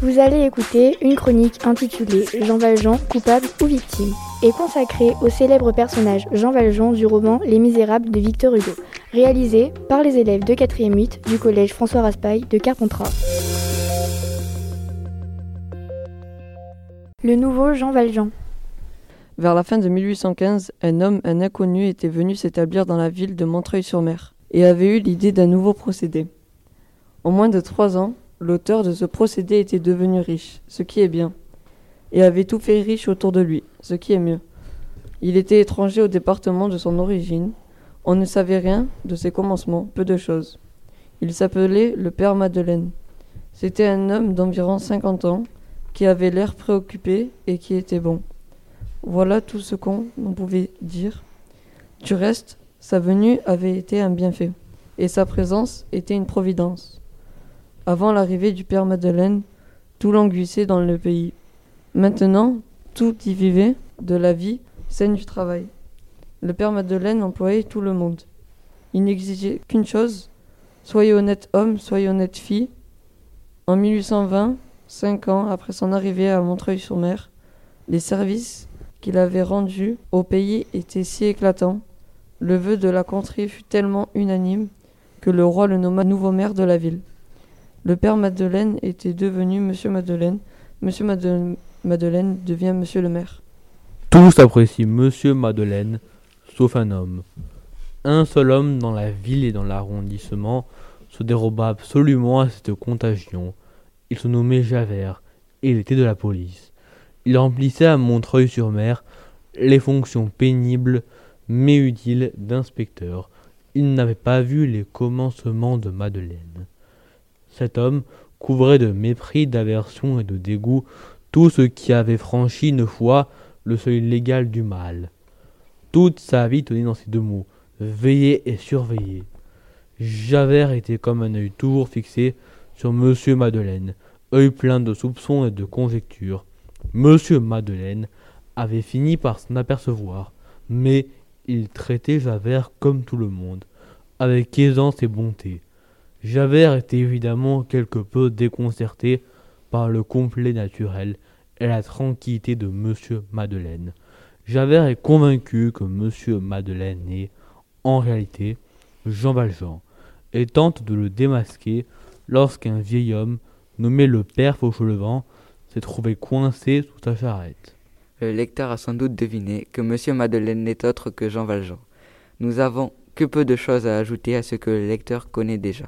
Vous allez écouter une chronique intitulée Jean Valjean, coupable ou victime, et consacrée au célèbre personnage Jean Valjean du roman Les Misérables de Victor Hugo, réalisé par les élèves de 4e 8 du collège François Raspail de Carpentras. Le nouveau Jean Valjean. Vers la fin de 1815, un inconnu, était venu s'établir dans la ville de Montreuil-sur-Mer et avait eu l'idée d'un nouveau procédé. En moins de 3 ans, l'auteur de ce procédé était devenu riche, ce qui est bien, et avait tout fait riche autour de lui, ce qui est mieux. Il était étranger au département de son origine, on ne savait rien de ses commencements, peu de choses. Il s'appelait le père Madeleine. C'était un homme d'environ 50 ans, qui avait l'air préoccupé et qui était bon. Voilà tout ce qu'on pouvait dire. Du reste, sa venue avait été un bienfait, et sa présence était une providence. Avant l'arrivée du père Madeleine, tout languissait dans le pays. Maintenant, tout y vivait, de la vie, saine du travail. Le père Madeleine employait tout le monde. Il n'exigeait qu'une chose, soyez honnête homme, soyez honnête fille. En 1820, 5 ans après son arrivée à Montreuil-sur-Mer, les services qu'il avait rendus au pays étaient si éclatants, le vœu de la contrée fut tellement unanime que le roi le nomma nouveau maire de la ville. Le père Madeleine était devenu Monsieur Madeleine. Monsieur Madeleine devient Monsieur le maire. Tous apprécient Monsieur Madeleine, sauf un homme. Un seul homme dans la ville et dans l'arrondissement se déroba absolument à cette contagion. Il se nommait Javert, et il était de la police. Il remplissait à Montreuil-sur-Mer les fonctions pénibles mais utiles d'inspecteur. Il n'avait pas vu les commencements de Madeleine. Cet homme couvrait de mépris, d'aversion et de dégoût tout ce qui avait franchi une fois le seuil légal du mal. Toute sa vie tenait dans ces 2 mots, veiller et surveiller. Javert était comme un œil toujours fixé sur Monsieur Madeleine, œil plein de soupçons et de conjectures. Monsieur Madeleine avait fini par s'en apercevoir, mais il traitait Javert comme tout le monde, avec aisance et bonté. Javert était évidemment quelque peu déconcerté par le complet naturel et la tranquillité de Monsieur Madeleine. Javert est convaincu que Monsieur Madeleine est, en réalité, Jean Valjean, et tente de le démasquer lorsqu'un vieil homme, nommé le père Fauchelevent, s'est trouvé coincé sous sa charrette. Le lecteur a sans doute deviné que Monsieur Madeleine n'est autre que Jean Valjean. Nous avons que peu de choses à ajouter à ce que le lecteur connaît déjà,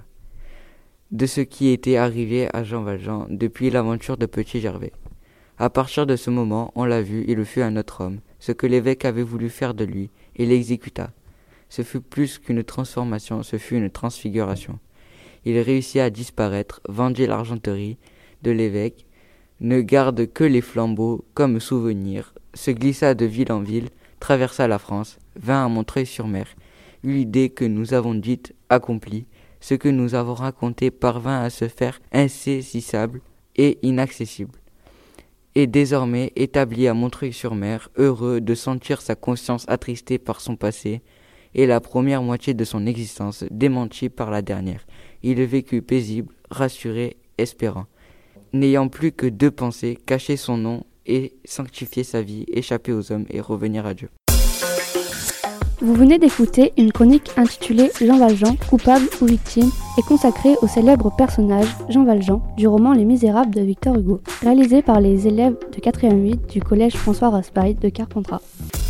de ce qui était arrivé à Jean Valjean depuis l'aventure de Petit Gervais. À partir de ce moment, on l'a vu, il fut un autre homme. Ce que l'évêque avait voulu faire de lui, il l'exécuta. Ce fut plus qu'une transformation, ce fut une transfiguration. Il réussit à disparaître, vendit l'argenterie de l'évêque, ne garde que les flambeaux comme souvenir, se glissa de ville en ville, traversa la France, vint à Montreuil-sur-Mer, eut l'idée que nous avons dite accomplie, ce que nous avons raconté parvint à se faire insaisissable et inaccessible. Et désormais établi à Montreuil-sur-Mer, heureux de sentir sa conscience attristée par son passé, et la première moitié de son existence démentie par la dernière. Il vécut paisible, rassuré, espérant. N'ayant plus que 2 pensées, cacher son nom et sanctifier sa vie, échapper aux hommes et revenir à Dieu. Vous venez d'écouter une chronique intitulée Jean Valjean, coupable ou victime, et consacrée au célèbre personnage Jean Valjean du roman Les Misérables de Victor Hugo, réalisée par les élèves de 4e 8 du collège François Raspail de Carpentras.